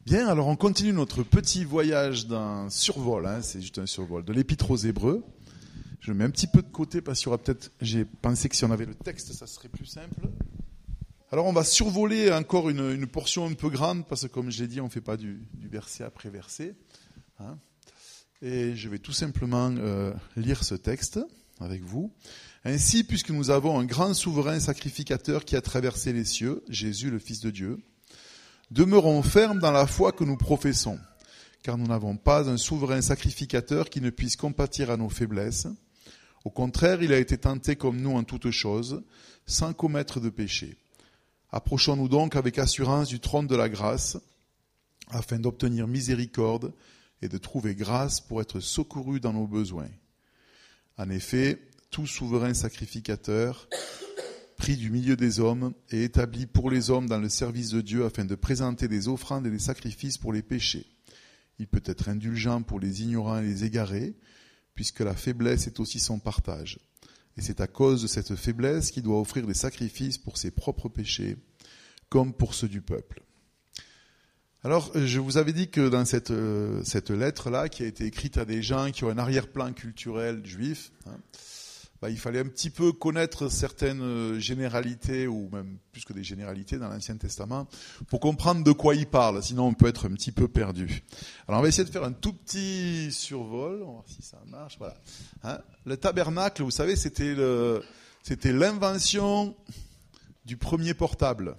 Bien, alors on continue notre petit voyage d'un survol, c'est juste un survol, de l'Épître aux Hébreux. Je le mets un petit peu de côté parce qu'il y aura peut-être, j'ai pensé que si on avait le texte, ça serait plus simple. Alors on va survoler encore une portion un peu grande parce que comme je l'ai dit, on ne fait pas du verset après verset. Et je vais tout simplement lire ce texte avec vous. Ainsi, puisque nous avons un grand souverain sacrificateur qui a traversé les cieux, Jésus le Fils de Dieu, demeurons fermes dans la foi que nous professons, car nous n'avons pas un souverain sacrificateur qui ne puisse compatir à nos faiblesses. Au contraire, il a été tenté comme nous en toutes choses, sans commettre de péché. Approchons-nous donc avec assurance du trône de la grâce, afin d'obtenir miséricorde et de trouver grâce pour être secourus dans nos besoins. En effet, tout souverain sacrificateur, pris du milieu des hommes et établi pour les hommes dans le service de Dieu afin de présenter des offrandes et des sacrifices pour les péchés. Il peut être indulgent pour les ignorants et les égarés, puisque la faiblesse est aussi son partage. Et c'est à cause de cette faiblesse qu'il doit offrir des sacrifices pour ses propres péchés, comme pour ceux du peuple. Alors, je vous avais dit que dans cette lettre-là, qui a été écrite à des gens qui ont un arrière-plan culturel juif, il fallait un petit peu connaître certaines généralités, ou même plus que des généralités dans l'Ancien Testament, pour comprendre de quoi il parle, sinon on peut être un petit peu perdu. Alors on va essayer de faire un tout petit survol, on va voir si ça marche. Voilà. Le tabernacle, vous savez, c'était l'invention du premier portable.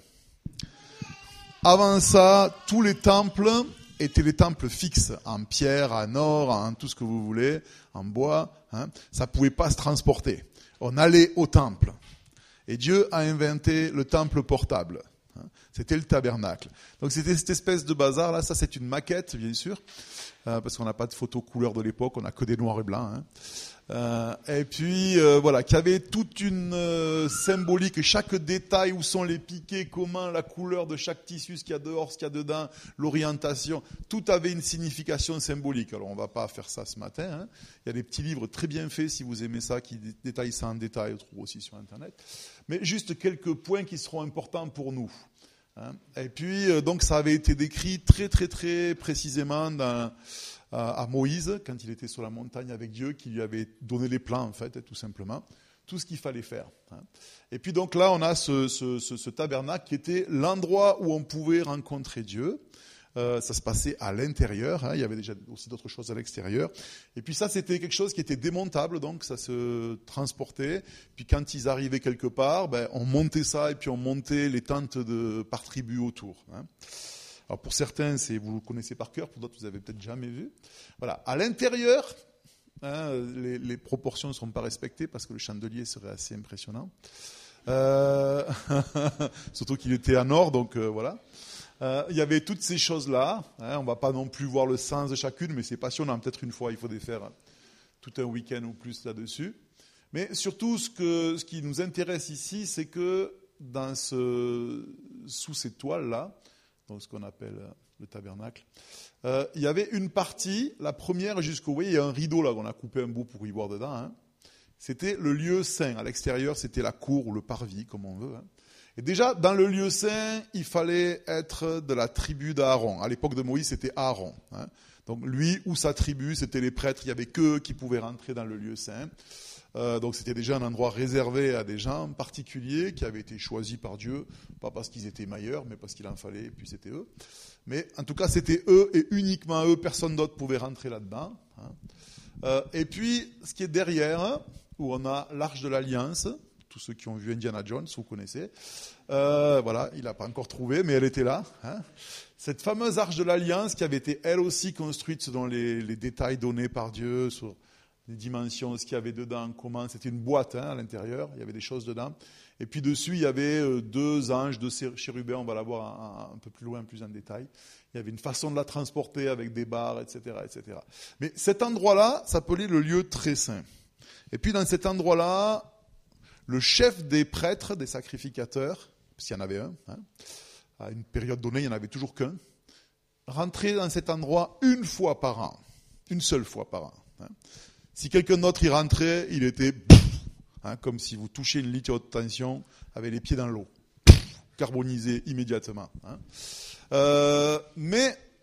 Avant ça, tous les temples étaient des temples fixes, en pierre, en or, en tout ce que vous voulez, en bois. Ça ne pouvait pas se transporter. On allait au temple. Et Dieu a inventé le temple portable. C'était le tabernacle. Donc c'était cette espèce de bazar. Là, ça c'est une maquette, bien sûr, parce qu'on n'a pas de photos couleur de l'époque, on n'a que des noirs et blancs. Et puis voilà, qui avait toute une symbolique, chaque détail, où sont les piquets, comment, la couleur de chaque tissu, ce qu'il y a dehors, ce qu'il y a dedans, l'orientation, tout avait une signification symbolique. Alors on va pas faire ça ce matin, Il y a des petits livres très bien faits si vous aimez ça, qui détaillent ça en détail, on trouve aussi sur internet. Mais juste quelques points qui seront importants pour nous. Et puis donc ça avait été décrit très très très précisément à Moïse, quand il était sur la montagne avec Dieu, qui lui avait donné les plans, en fait, tout simplement, tout ce qu'il fallait faire. Et puis donc là, on a ce tabernacle qui était l'endroit où on pouvait rencontrer Dieu. Ça se passait à l'intérieur, il y avait déjà aussi d'autres choses à l'extérieur. Et puis ça, c'était quelque chose qui était démontable, donc ça se transportait. Puis quand ils arrivaient quelque part, on montait ça, et puis on montait les tentes par tribu autour. Alors pour certains, vous le connaissez par cœur, pour d'autres, vous avez peut-être jamais vu. Voilà. À l'intérieur, les proportions ne seront pas respectées parce que le chandelier serait assez impressionnant. Surtout qu'il était en or, donc voilà. Il y avait toutes ces choses-là. On ne va pas non plus voir le sens de chacune, mais c'est passionnant. Peut-être une fois, il faut faire tout un week-end ou plus là-dessus. Mais surtout, ce qui nous intéresse ici, c'est que sous ces toiles-là, donc ce qu'on appelle le tabernacle, il y avait une partie, la première jusqu'au... Vous voyez, il y a un rideau là, on a coupé un bout pour y voir dedans. C'était le lieu saint. À l'extérieur, c'était la cour ou le parvis, comme on veut. Et déjà, dans le lieu saint, il fallait être de la tribu d'Aaron. À l'époque de Moïse, c'était Aaron. Donc lui ou sa tribu, c'était les prêtres. Il n'y avait qu'eux qui pouvaient rentrer dans le lieu saint. Donc c'était déjà un endroit réservé à des gens particuliers qui avaient été choisis par Dieu, pas parce qu'ils étaient meilleurs, mais parce qu'il en fallait, et puis c'était eux. Mais en tout cas, c'était eux et uniquement eux, personne d'autre pouvait rentrer là-dedans. Et puis, ce qui est derrière, où on a l'Arche de l'Alliance, tous ceux qui ont vu Indiana Jones, vous connaissez. Voilà, il n'a pas encore trouvé, mais elle était là. Cette fameuse Arche de l'Alliance qui avait été elle aussi construite selon les détails donnés par Dieu sur les dimensions, ce qu'il y avait dedans, comment. C'était une boîte à l'intérieur, il y avait des choses dedans. Et puis dessus, il y avait 2 anges, 2 chérubins, on va la voir un peu plus loin, plus en détail. Il y avait une façon de la transporter avec des barres, etc., etc. Mais cet endroit-là s'appelait le lieu très saint. Et puis dans cet endroit-là, le chef des prêtres, des sacrificateurs, s'il y en avait un, à une période donnée, il n'y en avait toujours qu'un, rentrait dans cet endroit une fois par an, une seule fois par an. Si quelqu'un d'autre y rentrait, il était comme si vous touchiez une ligne haute tension avec les pieds dans l'eau, carbonisé immédiatement. Mais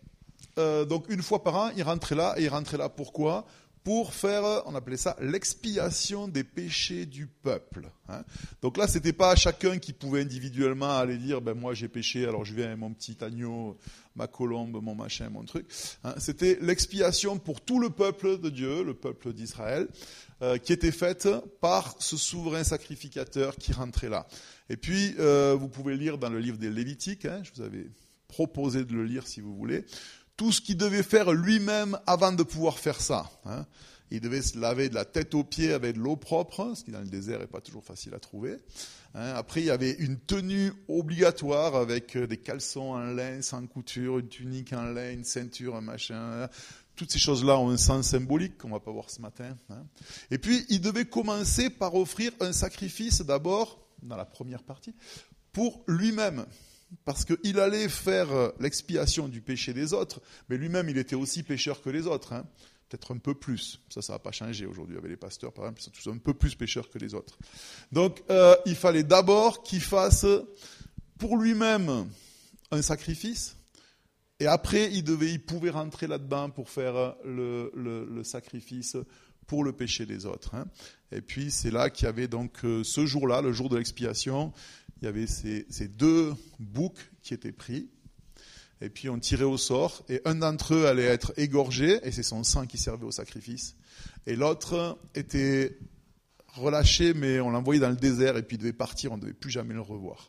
donc une fois par an, il rentrait là, et il rentrait là pourquoi ? Pour faire, on appelait ça l'expiation des péchés du peuple. Donc là, c'était pas chacun qui pouvait individuellement aller dire, moi j'ai péché, alors je viens avec mon petit agneau, ma colombe, mon machin, mon truc. C'était l'expiation pour tout le peuple de Dieu, le peuple d'Israël, qui était faite par ce souverain sacrificateur qui rentrait là. Et puis, vous pouvez lire dans le livre des Lévitiques, je vous avais proposé de le lire si vous voulez, tout ce qu'il devait faire lui-même avant de pouvoir faire ça. Il devait se laver de la tête aux pieds avec de l'eau propre, ce qui dans le désert n'est pas toujours facile à trouver. Après, il y avait une tenue obligatoire avec des caleçons en lin sans couture, une tunique en lin, une ceinture, un machin. Toutes ces choses-là ont un sens symbolique qu'on ne va pas voir ce matin. Et puis, il devait commencer par offrir un sacrifice d'abord, dans la première partie, pour lui-même. Parce qu'il allait faire l'expiation du péché des autres, mais lui-même, il était aussi pécheur que les autres. Peut-être un peu plus. Ça va pas changer aujourd'hui avec les pasteurs, par exemple. Ils sont tous un peu plus pécheurs que les autres. Donc, il fallait d'abord qu'il fasse pour lui-même un sacrifice, et après, il pouvait rentrer là-dedans pour faire le sacrifice pour le péché des autres. Et puis, c'est là qu'il y avait donc ce jour-là, le jour de l'expiation, il y avait ces deux boucs qui étaient pris, et puis on tirait au sort, et un d'entre eux allait être égorgé, et c'est son sang qui servait au sacrifice, et l'autre était relâché, mais on l'envoyait dans le désert, et puis il devait partir, on ne devait plus jamais le revoir.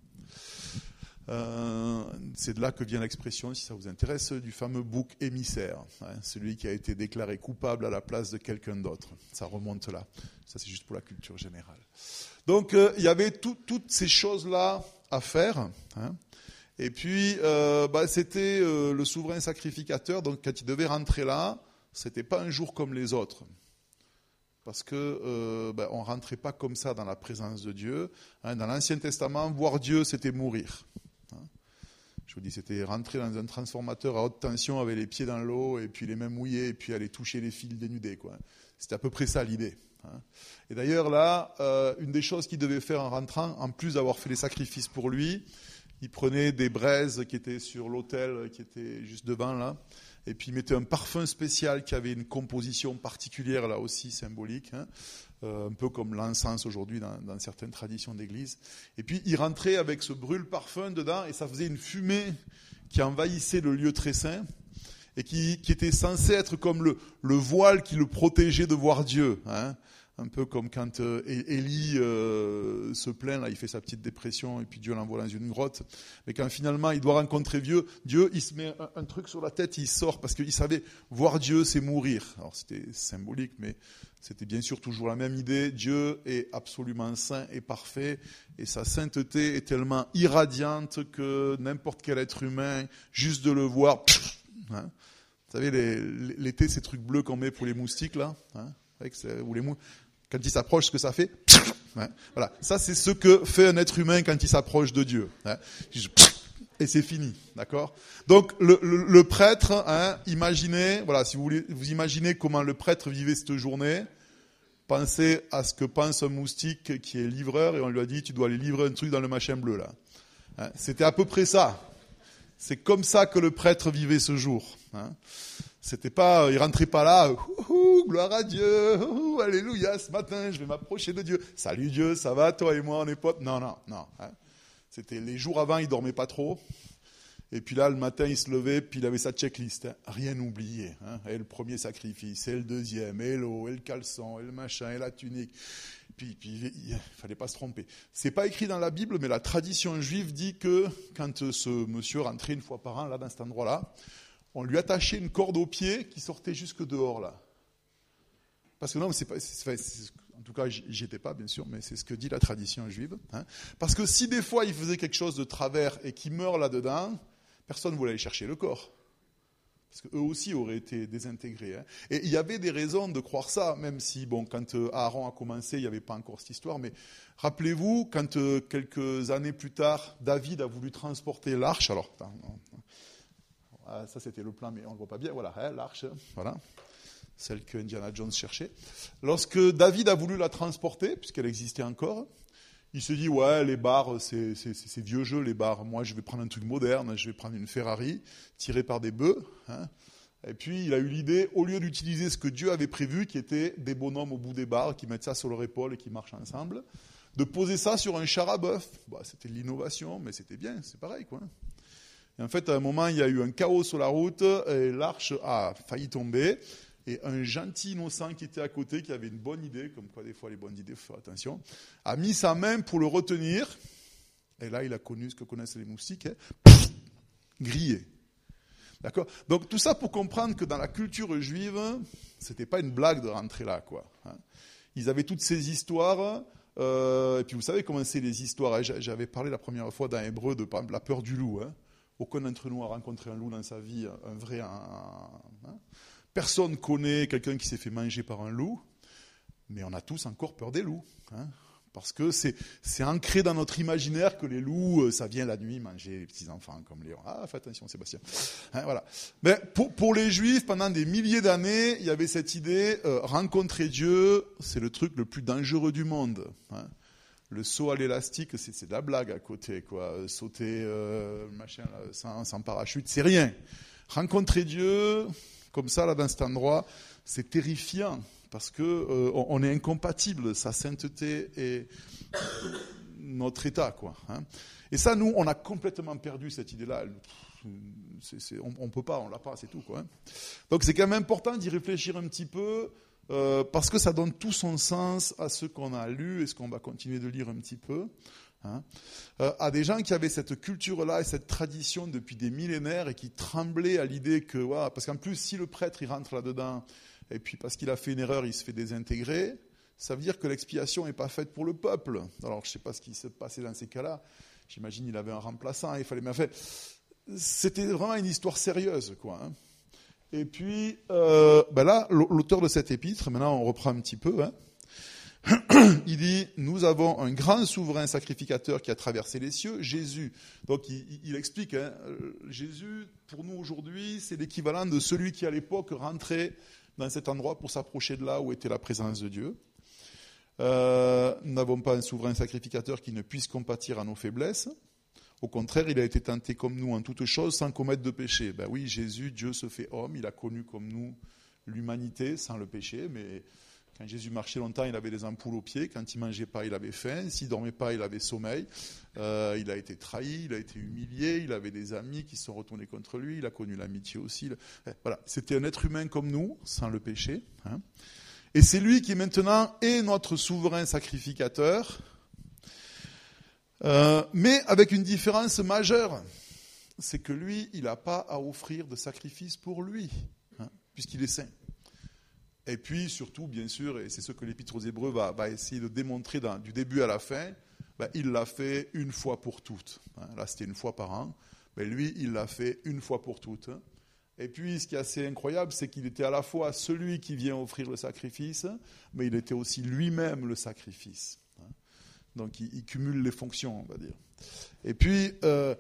C'est de là que vient l'expression, si ça vous intéresse, du fameux bouc émissaire, celui qui a été déclaré coupable à la place de quelqu'un d'autre. Ça remonte là. Ça, c'est juste pour la culture générale. Donc, il y avait toutes ces choses-là à faire. Et puis, c'était le souverain sacrificateur. Donc, quand il devait rentrer là, c'était pas un jour comme les autres. Parce que on rentrait pas comme ça dans la présence de Dieu. Dans l'Ancien Testament, voir Dieu, c'était mourir. Je vous dis, c'était rentrer dans un transformateur à haute tension avec les pieds dans l'eau et puis les mains mouillées et puis aller toucher les fils dénudés, quoi. C'était à peu près ça l'idée. Et d'ailleurs là, une des choses qu'il devait faire en rentrant, en plus d'avoir fait les sacrifices pour lui, il prenait des braises qui étaient sur l'autel, qui était juste devant là, et puis il mettait un parfum spécial qui avait une composition particulière là aussi symbolique, un peu comme l'encens aujourd'hui dans certaines traditions d'église. Et puis il rentrait avec ce brûle-parfum dedans et ça faisait une fumée qui envahissait le lieu très saint et qui était censé être comme le voile qui le protégeait de voir Dieu. Un peu comme quand Élie se plaint, là, il fait sa petite dépression et puis Dieu l'envoie dans une grotte. Mais quand finalement il doit rencontrer Dieu, il se met un truc sur la tête, il sort parce qu'il savait voir Dieu, c'est mourir. Alors c'était symbolique, mais c'était bien sûr toujours la même idée. Dieu est absolument saint et parfait et sa sainteté est tellement irradiante que n'importe quel être humain, juste de le voir, vous savez, l'été, ces trucs bleus qu'on met pour les moustiques là, ou les quand il s'approche, ce que ça fait, voilà. Ça, c'est ce que fait un être humain quand il s'approche de Dieu. Et c'est fini, d'accord ? Donc, le prêtre, imaginez, voilà, si vous voulez, vous imaginez comment le prêtre vivait cette journée, pensez à ce que pense un moustique qui est livreur et on lui a dit, tu dois aller livrer un truc dans le machin bleu, là. C'était à peu près ça. C'est comme ça que le prêtre vivait ce jour. C'était pas, il rentrait pas là, gloire à Dieu, alléluia, ce matin, je vais m'approcher de Dieu. Salut Dieu, ça va, toi et moi, on est potes. Non. C'était les jours avant, il dormait pas trop. Et puis là, le matin, il se levait, puis il avait sa checklist. Rien oublié. Et le premier sacrifice, et le deuxième, et l'eau, et le caleçon, et le machin, et la tunique. Puis il fallait pas se tromper. C'est pas écrit dans la Bible, mais la tradition juive dit que quand ce monsieur rentrait une fois par an, là, dans cet endroit-là, on lui attachait une corde au pied qui sortait jusque dehors, là. Parce que non, en tout cas, j'y étais pas, bien sûr, mais c'est ce que dit la tradition juive. Parce que si des fois, il faisait quelque chose de travers et qu'il meurt là-dedans, personne ne voulait aller chercher le corps. Parce qu'eux aussi auraient été désintégrés. Et il y avait des raisons de croire ça, même si, quand Aaron a commencé, il n'y avait pas encore cette histoire. Mais rappelez-vous, quand quelques années plus tard, David a voulu transporter l'arche, alors... ça c'était le plan, mais on ne le voit pas bien. Voilà, l'arche, voilà, celle que Indiana Jones cherchait. Lorsque David a voulu la transporter, puisqu'elle existait encore, Il se dit, ouais, les bars, c'est vieux jeu, les bars. Moi, je vais prendre un truc moderne, je vais prendre une Ferrari tirée par des bœufs. Hein. Et puis, il a eu l'idée, au lieu d'utiliser ce que Dieu avait prévu, qui était des bonhommes au bout des bars, qui mettent ça sur leur épaule et qui marchent ensemble, de poser ça sur un char à bœuf. Bah, c'était de l'innovation, mais c'était bien, c'est pareil, quoi. Et en fait, à un moment, il y a eu un chaos sur la route, et l'arche a failli tomber. Et un gentil innocent qui était à côté, qui avait une bonne idée, comme quoi des fois les bonnes idées, il faut faire attention, a mis sa main pour le retenir. Et là, il a connu ce que connaissent les moustiques, hein, grillé. D'accord ? Donc tout ça pour comprendre que dans la culture juive, c'était pas une blague de rentrer là, quoi. Hein. Ils avaient toutes ces histoires. Et puis vous savez comment c'est les histoires. Hein. J'avais parlé la première fois dans Hébreu de la peur du loup. Hein. Aucun d'entre nous a rencontré un loup dans sa vie, un vrai. Hein. Personne connaît quelqu'un qui s'est fait manger par un loup, mais on a tous encore peur des loups. Hein, parce que c'est ancré dans notre imaginaire que les loups, ça vient la nuit manger les petits-enfants comme Léon. Ah, fais attention, Sébastien. Hein, voilà. Mais pour les Juifs, pendant des milliers d'années, il y avait cette idée, rencontrer Dieu, c'est le truc le plus dangereux du monde. Hein. Le saut à l'élastique, c'est de la blague à côté, quoi. Sauter machin, là, sans parachute, c'est rien. Rencontrer Dieu... Comme ça, là, dans cet endroit, c'est terrifiant, parce que on est incompatible, sa sainteté et notre état, quoi. Hein. Et ça, nous, on a complètement perdu cette idée-là. On peut pas, on l'a pas, c'est tout, quoi. Hein. Donc, c'est quand même important d'y réfléchir un petit peu, parce que ça donne tout son sens à ce qu'on a lu et ce qu'on va continuer de lire un petit peu. Hein, à des gens qui avaient cette culture-là et cette tradition depuis des millénaires et qui tremblaient à l'idée que, voilà, parce qu'en plus, si le prêtre il rentre là-dedans, et puis parce qu'il a fait une erreur, il se fait désintégrer, ça veut dire que l'expiation n'est pas faite pour le peuple. Alors, je ne sais pas ce qui s'est passé dans ces cas-là. J'imagine qu'il avait un remplaçant, il fallait bien faire. C'était vraiment une histoire sérieuse, quoi. Hein. Et puis, là, l'auteur de cette épître, maintenant on reprend un petit peu, hein, il dit, nous avons un grand souverain sacrificateur qui a traversé les cieux, Jésus. Donc il explique, hein, Jésus, pour nous aujourd'hui, c'est l'équivalent de celui qui à l'époque rentrait dans cet endroit pour s'approcher de là où était la présence de Dieu. Nous n'avons pas un souverain sacrificateur qui ne puisse compatir à nos faiblesses. Au contraire, il a été tenté comme nous en toutes choses sans commettre de péché. Ben oui, Jésus, Dieu se fait homme, il a connu comme nous l'humanité sans le péché, mais... Quand Jésus marchait longtemps, il avait des ampoules aux pieds. Quand il ne mangeait pas, il avait faim. S'il ne dormait pas, il avait sommeil. Il a été trahi, il a été humilié. Il avait des amis qui se sont retournés contre lui. Il a connu l'amitié aussi. Voilà. C'était un être humain comme nous, sans le péché. Hein. Et c'est lui qui maintenant est notre souverain sacrificateur, mais avec une différence majeure. C'est que lui, il n'a pas à offrir de sacrifice pour lui, hein, puisqu'il est saint. Et puis, surtout, bien sûr, et c'est ce que l'Épître aux Hébreux va essayer de démontrer du début à la fin, il l'a fait une fois pour toutes. Là, c'était une fois par an. Mais lui, il l'a fait une fois pour toutes. Et puis, ce qui est assez incroyable, c'est qu'il était à la fois celui qui vient offrir le sacrifice, mais il était aussi lui-même le sacrifice. Donc, il cumule les fonctions, on va dire. Et puis...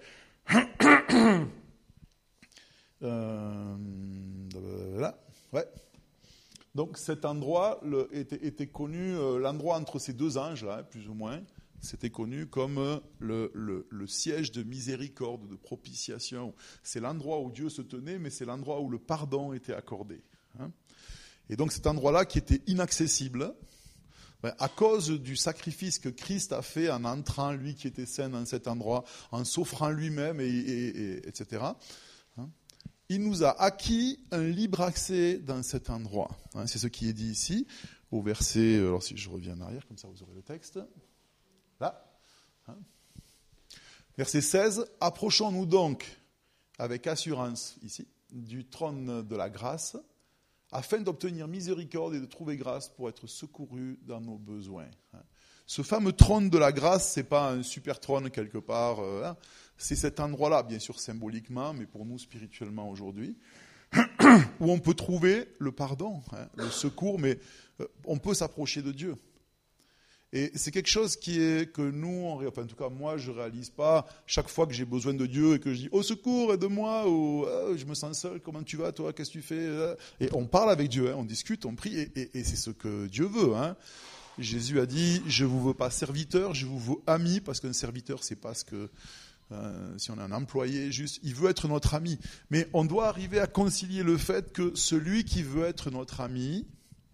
là, ouais. Donc cet endroit était connu, l'endroit entre ces deux anges, là, plus ou moins, c'était connu comme le siège de miséricorde, de propitiation. C'est l'endroit où Dieu se tenait, mais c'est l'endroit où le pardon était accordé. Hein. Et donc cet endroit-là qui était inaccessible, à cause du sacrifice que Christ a fait en entrant, lui qui était saint dans cet endroit, en s'offrant lui-même, etc., il nous a acquis un libre accès dans cet endroit. Hein, c'est ce qui est dit ici, au verset... Alors si je reviens en arrière, comme ça vous aurez le texte. Là. Hein. Verset 16. « Approchons-nous donc avec assurance, ici, du trône de la grâce, afin d'obtenir miséricorde et de trouver grâce pour être secourus dans nos besoins. » Ce fameux trône de la grâce, ce n'est pas un super trône quelque part... C'est cet endroit-là, bien sûr symboliquement, mais pour nous spirituellement aujourd'hui, où on peut trouver le pardon, le secours, mais on peut s'approcher de Dieu. Et c'est quelque chose que nous, en tout cas moi, je ne réalise pas chaque fois que j'ai besoin de Dieu et que je dis « Au secours, aide-moi » ou « Je me sens seul, comment tu vas toi, qu'est-ce que tu fais ?» Et on parle avec Dieu, on discute, on prie, et c'est ce que Dieu veut. Hein. Jésus a dit, je vous veux pas serviteur, je vous veux ami, parce qu'un serviteur, c'est pas ce que, si on est un employé, juste, il veut être notre ami. Mais on doit arriver à concilier le fait que celui qui veut être notre ami,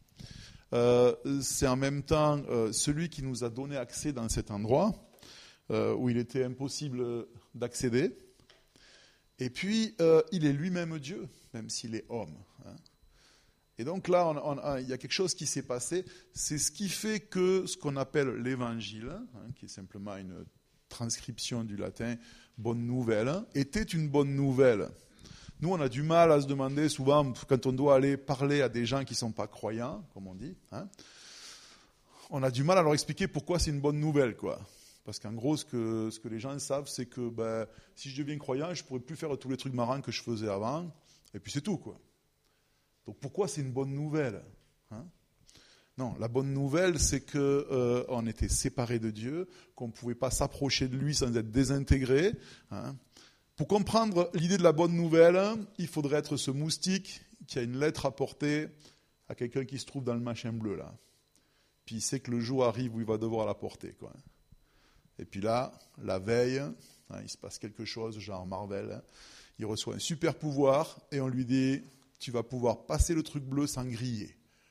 c'est en même temps celui qui nous a donné accès dans cet endroit, où il était impossible d'accéder. Et puis, il est lui-même Dieu, même s'il est homme. Hein. Et donc là, il y a quelque chose qui s'est passé. C'est ce qui fait que ce qu'on appelle l'évangile, qui est simplement une transcription du latin « bonne nouvelle », était une bonne nouvelle. Nous, on a du mal à se demander souvent, quand on doit aller parler à des gens qui ne sont pas croyants, comme on dit, on a du mal à leur expliquer pourquoi c'est une bonne nouvelle, quoi. Parce qu'en gros, ce que les gens savent, c'est que si je deviens croyant, je ne pourrai plus faire tous les trucs marrants que je faisais avant, et puis c'est tout, quoi. Donc pourquoi c'est une bonne nouvelle, Non, la bonne nouvelle, c'est qu'on était séparés de Dieu, qu'on ne pouvait pas s'approcher de lui sans être désintégré. Pour comprendre l'idée de la bonne nouvelle, il faudrait être ce moustique qui a une lettre à porter à quelqu'un qui se trouve dans le machin bleu, là. Puis il sait que le jour arrive où il va devoir la porter, quoi. Et puis là, la veille, il se passe quelque chose, genre Marvel, il reçoit un super pouvoir et on lui dit « Tu vas pouvoir passer le truc bleu sans griller. »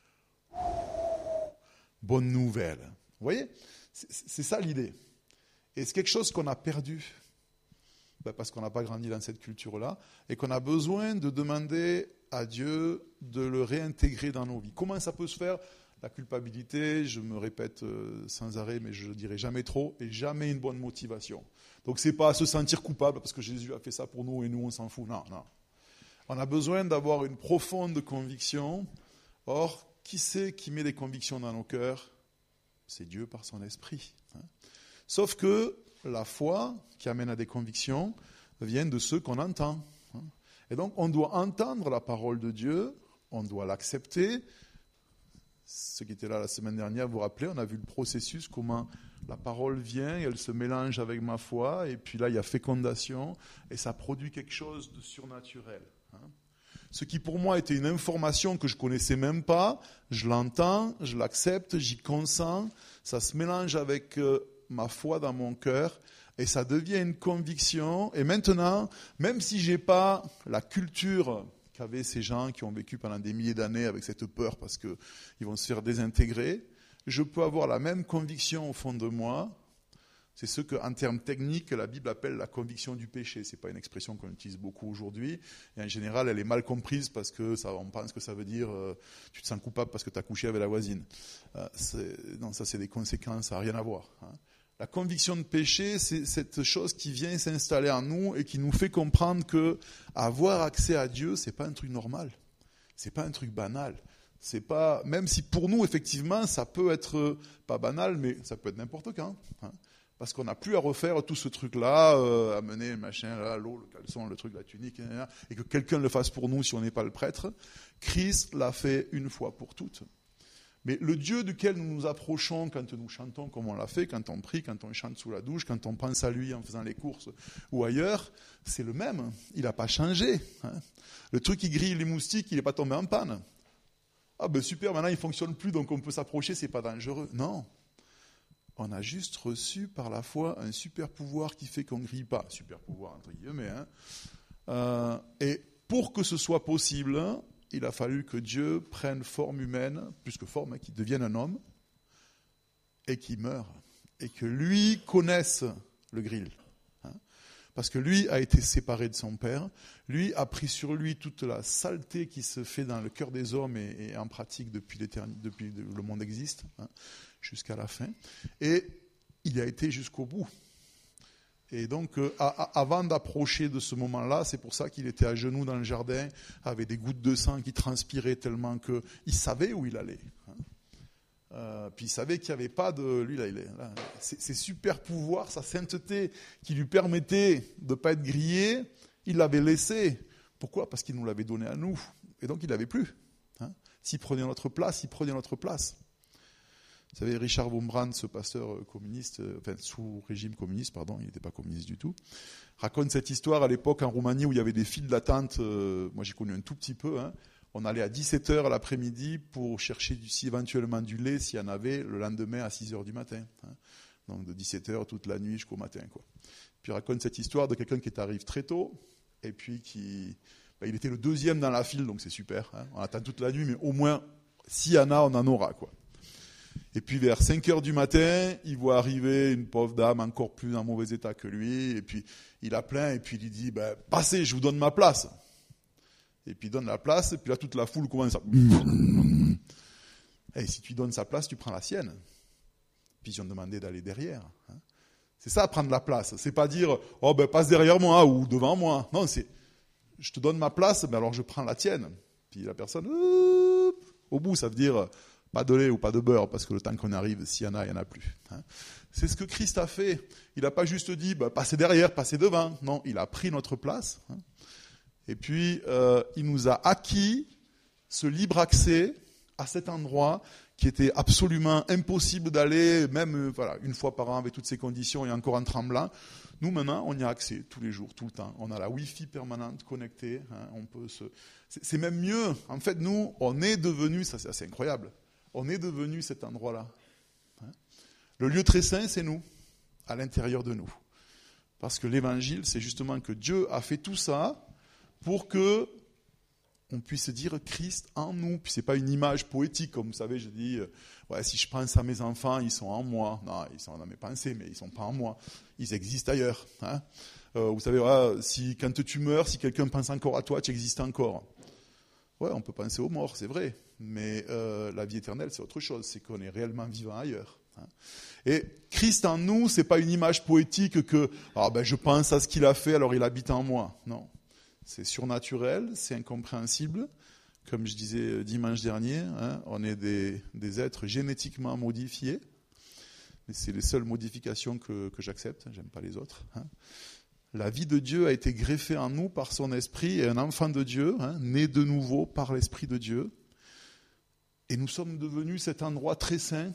Bonne nouvelle. Vous voyez ? C'est ça l'idée. Et c'est quelque chose qu'on a perdu, parce qu'on n'a pas grandi dans cette culture-là, et qu'on a besoin de demander à Dieu de le réintégrer dans nos vies. Comment ça peut se faire ? La culpabilité, je me répète sans arrêt, mais je ne le dirai jamais trop, et jamais une bonne motivation. Donc ce n'est pas se sentir coupable parce que Jésus a fait ça pour nous et nous on s'en fout. Non, non. On a besoin d'avoir une profonde conviction. Or, qui c'est qui met des convictions dans nos cœurs ? C'est Dieu par son esprit. Sauf que la foi qui amène à des convictions vient de ceux qu'on entend. Et donc on doit entendre la parole de Dieu, on doit l'accepter. Ceux qui étaient là la semaine dernière, vous vous rappelez, on a vu le processus, comment la parole vient, elle se mélange avec ma foi, et puis là, il y a fécondation, et ça produit quelque chose de surnaturel. Ce qui pour moi était une information que je ne connaissais même pas, je l'entends, je l'accepte, j'y consens, ça se mélange avec ma foi dans mon cœur, et ça devient une conviction. Et maintenant, même si je n'ai pas la culture qu'avaient ces gens qui ont vécu pendant des milliers d'années avec cette peur parce qu'ils vont se faire désintégrer, je peux avoir la même conviction au fond de moi. C'est ce qu'en termes techniques, la Bible appelle la conviction du péché. Ce n'est pas une expression qu'on utilise beaucoup aujourd'hui. Et en général, elle est mal comprise parce qu'on pense que ça veut dire tu te sens coupable parce que tu as couché avec la voisine. Non, ça c'est des conséquences, ça n'a rien à voir. La conviction de péché, c'est cette chose qui vient s'installer en nous et qui nous fait comprendre que avoir accès à Dieu, c'est pas un truc normal, c'est pas un truc banal. C'est pas, même si pour nous effectivement ça peut être pas banal, mais ça peut être n'importe quand, parce qu'on n'a plus à refaire tout ce truc-là, amener le machin, là, l'eau, le caleçon, le truc, la tunique, et que quelqu'un le fasse pour nous si on n'est pas le prêtre. Christ l'a fait une fois pour toutes. Mais le Dieu duquel nous nous approchons quand nous chantons comme on l'a fait, quand on prie, quand on chante sous la douche, quand on pense à lui en faisant les courses ou ailleurs, c'est le même. Il n'a pas changé. Le truc qui grille les moustiques, il n'est pas tombé en panne. Ah ben super, maintenant il ne fonctionne plus, donc on peut s'approcher, c'est pas dangereux. Non. On a juste reçu par la foi un super pouvoir qui fait qu'on ne grille pas. Super pouvoir entre guillemets. Et pour que ce soit possible, il a fallu que Dieu prenne forme humaine, plus que forme, qu'il devienne un homme, et qu'il meure, et que lui connaisse le grill. Parce que lui a été séparé de son père, lui a pris sur lui toute la saleté qui se fait dans le cœur des hommes et en pratique depuis le monde existe, jusqu'à la fin, et il a été jusqu'au bout. Et donc, avant d'approcher de ce moment-là, c'est pour ça qu'il était à genoux dans le jardin, avec des gouttes de sang qui transpiraient tellement qu'il savait où il allait. Puis il savait qu'il n'y avait pas de... Lui, là, ses super pouvoirs, sa sainteté qui lui permettait de ne pas être grillé, il l'avait laissé. Pourquoi ? Parce qu'il nous l'avait donné à nous. Et donc, il n'avait plus. S'il prenait notre place, il prenait notre place. Vous savez, Richard Wurmbrand, ce pasteur communiste, sous régime communiste, pardon, il n'était pas communiste du tout, raconte cette histoire à l'époque en Roumanie où il y avait des files d'attente. Moi, j'ai connu un tout petit peu. on allait à 17h l'après-midi pour chercher éventuellement du lait s'il y en avait le lendemain à 6h du matin. Donc de 17h toute la nuit jusqu'au matin, quoi. Puis il raconte cette histoire de quelqu'un qui arrive très tôt et puis il était le deuxième dans la file, donc c'est super. On attend toute la nuit, mais au moins, s'il y en a, on en aura, quoi. Et puis vers 5h du matin, il voit arriver une pauvre dame encore plus en mauvais état que lui, et puis il la plaint, et puis il lui dit passez, je vous donne ma place. Et puis il donne la place, et puis là toute la foule commence à... Et si tu donnes sa place, tu prends la sienne. Puis ils ont demandé d'aller derrière. C'est ça, prendre la place. C'est pas dire passe derrière moi ou devant moi. Non, c'est je te donne ma place, mais alors je prends la tienne. Puis la personne, au bout, ça veut dire pas de lait ou pas de beurre, parce que le temps qu'on arrive, s'il y en a, il n'y en a plus. C'est ce que Christ a fait. Il n'a pas juste dit, passez derrière, passez devant. Non, il a pris notre place. Et puis, il nous a acquis ce libre accès à cet endroit qui était absolument impossible d'aller, même une fois par an avec toutes ces conditions et encore en tremblant. Nous, maintenant, on y a accès tous les jours, tout le temps. On a la Wi-Fi permanente connectée. C'est même mieux. En fait, nous, on est devenus, ça c'est assez incroyable, on est devenus cet endroit-là. Le lieu très saint, c'est nous, à l'intérieur de nous. Parce que l'évangile, c'est justement que Dieu a fait tout ça pour que on puisse dire Christ en nous. Puis c'est pas une image poétique, comme vous savez, je dis, si je pense à mes enfants, ils sont en moi. Non, ils sont dans mes pensées, mais ils sont pas en moi. Ils existent ailleurs. Vous savez, si quand tu meurs, si quelqu'un pense encore à toi, tu existes encore. Ouais, on peut penser aux morts, c'est vrai. Mais la vie éternelle, c'est autre chose. C'est qu'on est réellement vivant ailleurs. Et Christ en nous, c'est pas une image poétique que je pense à ce qu'il a fait, alors il habite en moi. Non. C'est surnaturel, c'est incompréhensible. Comme je disais dimanche dernier, on est des êtres génétiquement modifiés. Mais c'est les seules modifications que j'accepte, j'aime pas les autres. La vie de Dieu a été greffée en nous par son esprit, et un enfant de Dieu, né de nouveau par l'esprit de Dieu. Et nous sommes devenus cet endroit très saint,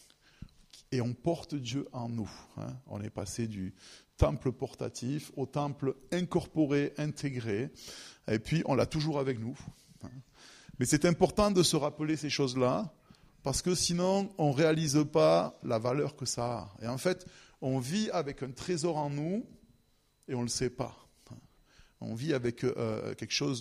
et on porte Dieu en nous. On est passé du temple portatif au temple incorporé, intégré, et puis on l'a toujours avec nous. Mais c'est important de se rappeler ces choses-là, parce que sinon on ne réalise pas la valeur que ça a. Et en fait, on vit avec un trésor en nous, et on ne le sait pas. On vit avec quelque chose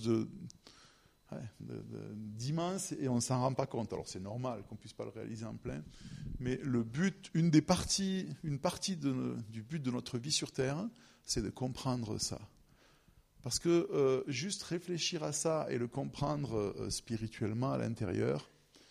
d'immense, et on ne s'en rend pas compte. Alors c'est normal qu'on ne puisse pas le réaliser en plein, mais le but, une partie du but de notre vie sur Terre, c'est de comprendre ça. Parce que juste réfléchir à ça et le comprendre spirituellement à l'intérieur,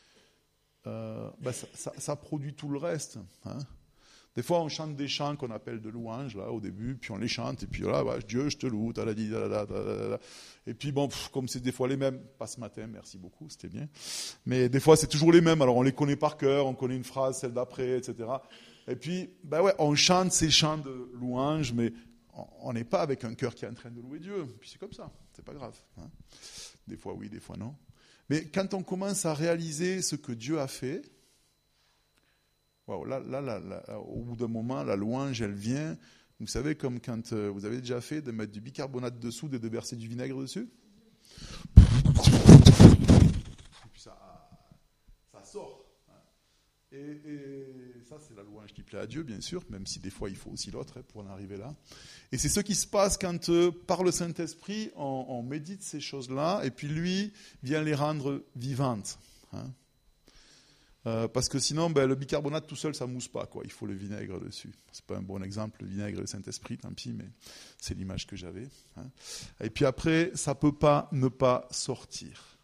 ça produit tout le reste. Des fois, on chante des chants qu'on appelle de louanges, là, au début, puis on les chante, et puis là, Dieu, je te loue, et puis bon, comme c'est des fois les mêmes, pas ce matin, merci beaucoup, c'était bien, mais des fois, c'est toujours les mêmes, alors on les connaît par cœur, on connaît une phrase, celle d'après, etc. Et puis, on chante ces chants de louanges, mais on n'est pas avec un cœur qui est en train de louer Dieu, puis c'est comme ça, c'est pas grave. Des fois oui, des fois non. Mais quand on commence à réaliser ce que Dieu a fait, là, au bout d'un moment, la louange, elle vient. Vous savez, comme quand vous avez déjà fait de mettre du bicarbonate dessous et de verser du vinaigre dessus. Et puis ça sort. Et ça, c'est la louange qui plaît à Dieu, bien sûr, même si des fois, il faut aussi l'autre pour en arriver là. Et c'est ce qui se passe quand, par le Saint-Esprit, on médite ces choses-là, et puis lui vient les rendre vivantes. Parce que sinon, le bicarbonate tout seul, ça mousse pas, quoi. Il faut le vinaigre dessus. C'est pas un bon exemple, le vinaigre et le Saint-Esprit, tant pis, mais c'est l'image que j'avais. Et puis après, ça peut pas ne pas sortir.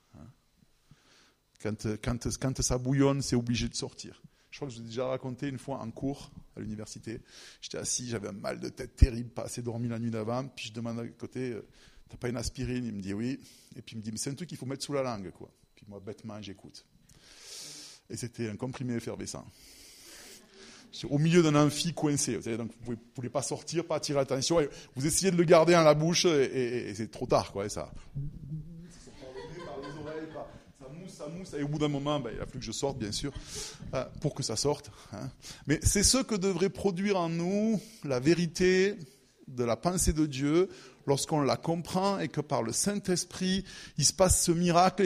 Quand ça bouillonne, c'est obligé de sortir. Je crois que je vous ai déjà raconté une fois en cours à l'université. J'étais assis, j'avais un mal de tête terrible, pas assez dormi la nuit d'avant. Puis je demande à côté, t'as pas une aspirine? Il me dit oui. Et puis il me dit, mais c'est un truc qu'il faut mettre sous la langue, quoi. Puis moi, bêtement, j'écoute. Et c'était un comprimé effervescent. Au milieu d'un amphi coincé. Vous savez, donc vous ne pouvez pas sortir, pas attirer l'attention. Et vous essayez de le garder dans la bouche et c'est trop tard, quoi. Et ça par les oreilles, ça mousse. Et au bout d'un moment, il a fallu que je sorte, bien sûr, pour que ça sorte. Mais c'est ce que devrait produire en nous la vérité de la pensée de Dieu, lorsqu'on la comprend et que par le Saint-Esprit, il se passe ce miracle,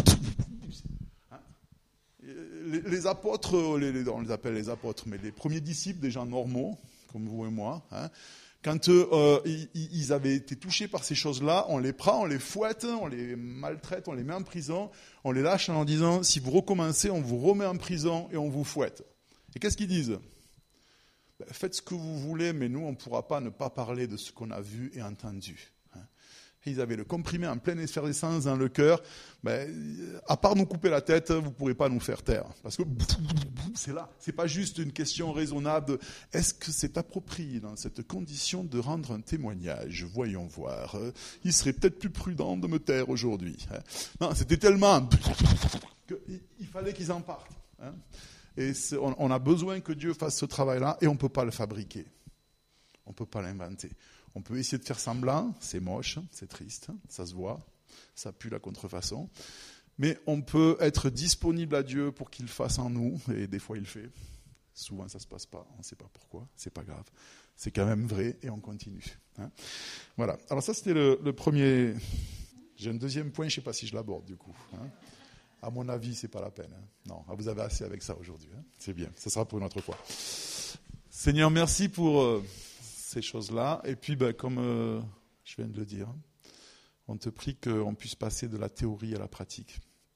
les apôtres, on les appelle les apôtres, mais les premiers disciples, des gens normaux, comme vous et moi, quand ils avaient été touchés par ces choses-là, on les prend, on les fouette, on les maltraite, on les met en prison, on les lâche en disant, si vous recommencez, on vous remet en prison et on vous fouette. Et qu'est-ce qu'ils disent ? Faites ce que vous voulez, mais nous, on ne pourra pas ne pas parler de ce qu'on a vu et entendu. Ils avaient le comprimé en pleine effervescence dans le cœur. À part nous couper la tête, vous ne pourrez pas nous faire taire. Parce que c'est là. Ce n'est pas juste une question raisonnable. Est-ce que c'est approprié dans cette condition de rendre un témoignage ? Voyons voir. Il serait peut-être plus prudent de me taire aujourd'hui. Non, c'était tellement qu'il fallait qu'ils en partent. Et on a besoin que Dieu fasse ce travail-là et on ne peut pas le fabriquer. On ne peut pas l'inventer. On peut essayer de faire semblant, c'est moche, c'est triste, ça se voit, ça pue la contrefaçon. Mais on peut être disponible à Dieu pour qu'il fasse en nous, et des fois il le fait. Souvent ça ne se passe pas, on ne sait pas pourquoi, c'est pas grave. C'est quand même vrai et on continue. Voilà, alors ça c'était le premier. J'ai un deuxième point, je ne sais pas si je l'aborde du coup. À mon avis, ce n'est pas la peine. Non, vous avez assez avec ça aujourd'hui. C'est bien, ça sera pour une autre fois. Seigneur, merci pour ces choses-là. Et puis, comme je viens de le dire, on te prie qu'on puisse passer de la théorie à la pratique.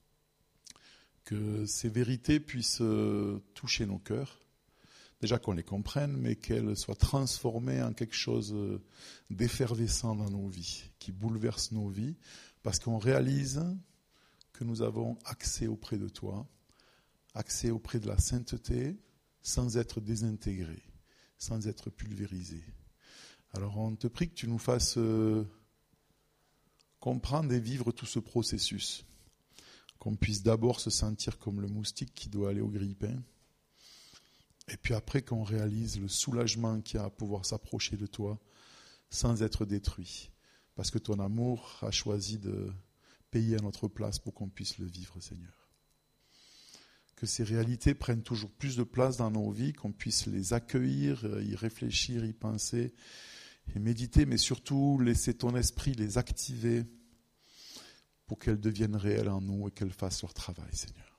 Que ces vérités puissent toucher nos cœurs. Déjà qu'on les comprenne, mais qu'elles soient transformées en quelque chose d'effervescent dans nos vies, qui bouleverse nos vies, parce qu'on réalise que nous avons accès auprès de toi, accès auprès de la sainteté, sans être désintégrés, sans être pulvérisés. Alors on te prie que tu nous fasses comprendre et vivre tout ce processus, qu'on puisse d'abord se sentir comme le moustique qui doit aller au grille-pain, et puis après qu'on réalise le soulagement qu'il y a à pouvoir s'approcher de toi sans être détruit, parce que ton amour a choisi de payer à notre place pour qu'on puisse le vivre, Seigneur. Que ces réalités prennent toujours plus de place dans nos vies, qu'on puisse les accueillir, y réfléchir, y penser, et méditer, mais surtout laisser ton esprit les activer pour qu'elles deviennent réelles en nous et qu'elles fassent leur travail, Seigneur.